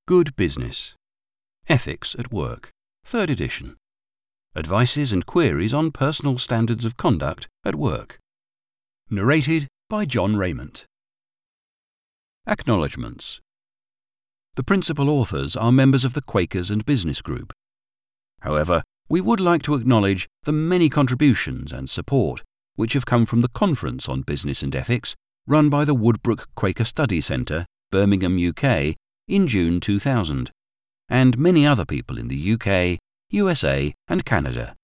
Good Business. Ethics at Work, 3rd edition. Advices and queries on personal standards of conduct at work. Narrated by John Raymond. Acknowledgements. The principal authors are members of the Quakers and Business Group. However, we would like to acknowledge the many contributions and support which have come from the Conference on Business and Ethics run by the Woodbrook Quaker Study Centre, Birmingham, UK, in June 2000, and many other people in the UK, USA and Canada.